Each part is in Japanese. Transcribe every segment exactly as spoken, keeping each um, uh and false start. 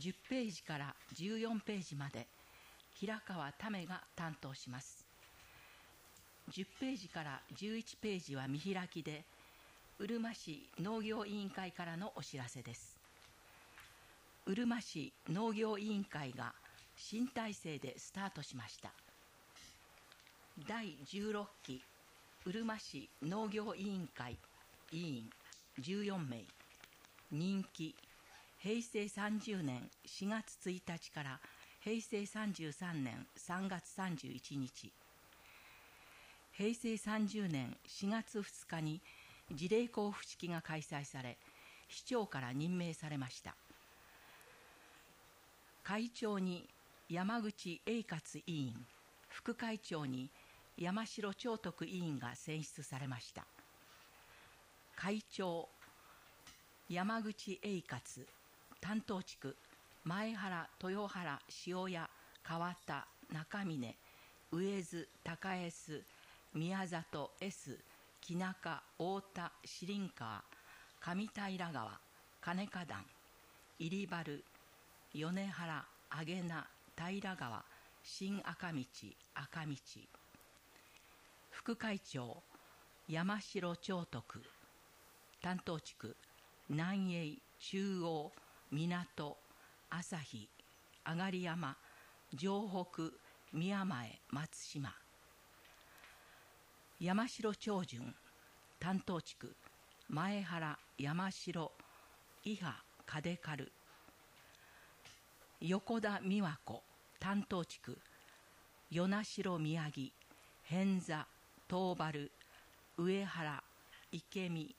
じゅっページからじゅうよんページまで平川為が担当します。じゅっページからじゅういちページは見開きで、うるま市農業委員会からのお知らせです。うるま市農業委員会が新体制でスタートしました。だいじゅうろっきうるま市農業委員会委員じゅうよんめい、任期へいせいさんじゅうねんしがつついたちからへいせいさんじゅうさんねんさんがつさんじゅういちにち、へいせいさんじゅうねんしがつふつかに辞令交付式が開催され、市長から任命されました。会長に山口栄勝委員、副会長に山城長徳委員が選出されました。会長山口栄勝、担当地区前原、豊原、塩谷、川田、中峰、上津、高江須、宮里、S、木中、太田、四輪川、上平川、金華団、入原、米原、上名、平川、新赤道、赤道。副会長山城長徳、担当地区南栄、中央、港、旭、上山、城北、宮前、松島。山城長順、担当地区前原、山城、伊波、金軽。横田美和子、担当地区与那城、宮城、偏座、東原、上原、池見。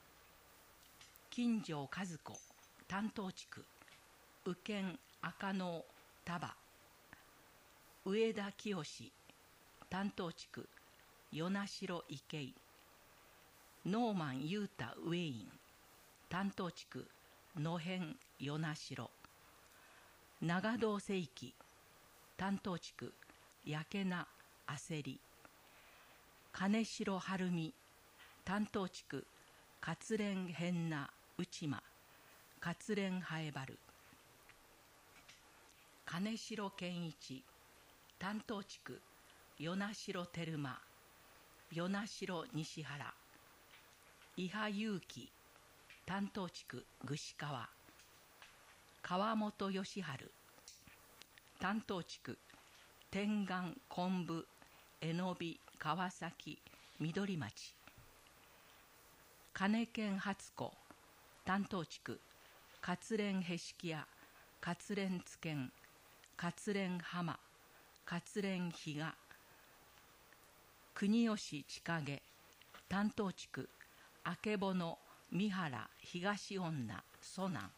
金城和子、担当地区宇検、赤能、丹波。上田清、担当地区与那城、池井。ノーマン裕太ウェイン、担当地区野辺、与那城。長堂正規、担当地区焼けな、焦り。金城晴美、担当地区勝連、変な、内間。勝連、ハエバル。金城健一、担当地区与那城、照馬。与那城、西原。伊波祐樹、担当地区串川。川本義治、担当地区天眼、昆布、えのび、川崎、緑町。金健初子、担当地区勝連、へしきや、勝連津堅、勝連浜、勝連比嘉。国吉千景、担当地区あけぼの、三原、東女、蘇南。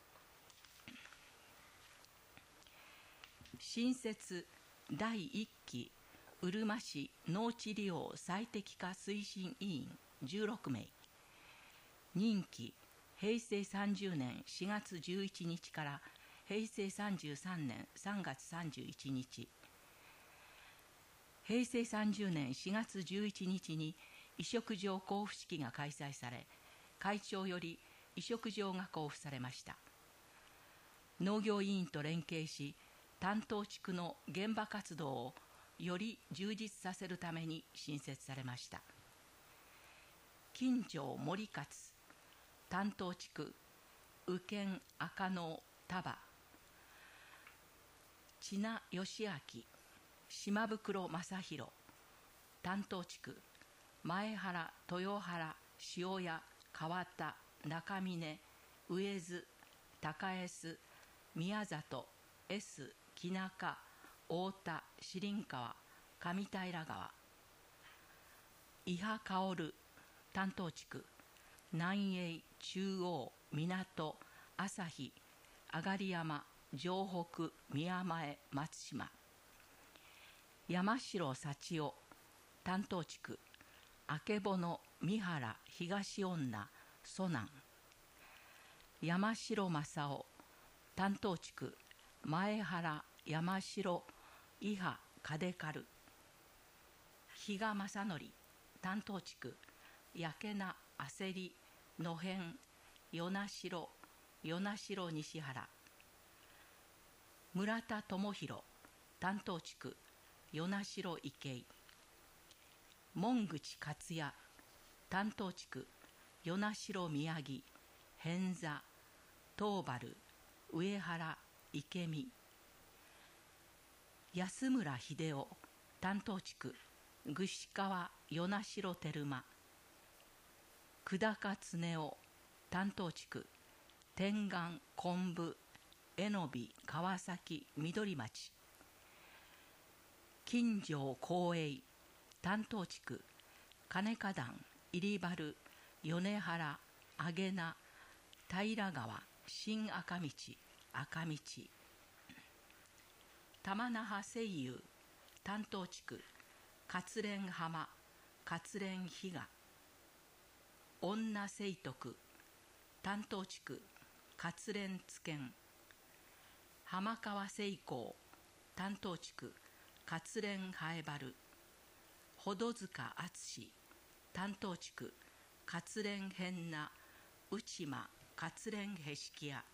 新設だいいっきうるま市農地利用最適化推進委員じゅうろくめい、任期へいせいさんじゅうねんしがつじゅういちにちからへいせいさんじゅうさんねんさんがつさんじゅういちにち。へいせいさんじゅうねんしがつじゅういちにちに委嘱状交付式が開催され、会長より委嘱状が交付されました。農業委員と連携し、担当地区の現場活動をより充実させるために新設されました。金城森勝、担当地区宇検、赤能、丹波。千奈義明、島袋正弘、担当地区前原、豊原、塩谷、川田、中峰、上津、高江須、宮里、S、木中、太田、四輪川、上平川。伊波薫、担当地区南栄、中央、港、旭、上山、城北、宮前、松島。山城幸男、担当地区あけぼの、三原、東女、蘇南。山城正夫、担当地区前原、山城、伊波、金軽。比嘉正則、担当地区焼けな、焦り、野辺、与那城、与那城西原。 村田智弘担当地区与那城池井、門口克也担当地区与那城宮城偏座東原上原池見、安村秀夫担当地区串川与那城照馬、久高恒夫担当地区天眼昆布榎並川崎緑町、金城光栄担当地区金華団入原米原上名平川新赤道赤道、玉那覇声優担当地区勝連浜勝連比嘉、女清徳担当地区勝連津堅、浜川聖光担当地区勝連南原、保土塚敦担当地区勝連辺名内間勝連へしき屋、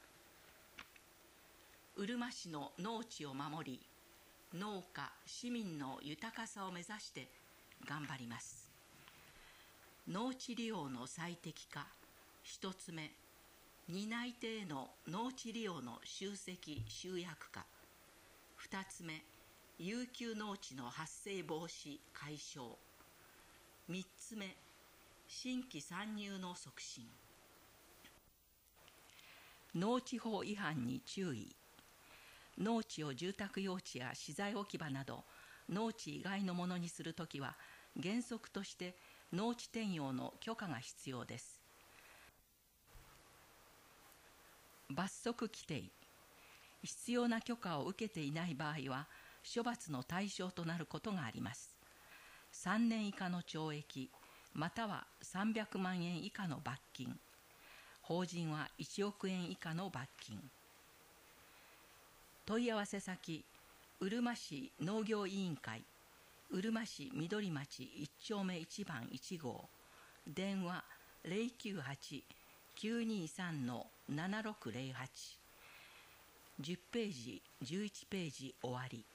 うるま市の農地を守り、農家市民の豊かさを目指して頑張ります。農地利用の最適化、一つ目、担い手への農地利用の集積集約化、二つ目、遊休農地の発生防止解消、三つ目、新規参入の促進。農地法違反に注意。農地を住宅用地や資材置き場など農地以外のものにするときは、原則として農地転用の許可が必要です。罰則規定。必要な許可を受けていない場合は処罰の対象となることがあります。さんねん以下の懲役またはさんびゃくまんえん以下の罰金、法人はいちおくえん以下の罰金。問い合わせ先、うるま市農業委員会、うるま市緑町いち丁目いち番いち号、電話 ゼロきゅうはち きゅうにさん ななろくゼロはち、じゅっページじゅういちページ終わり。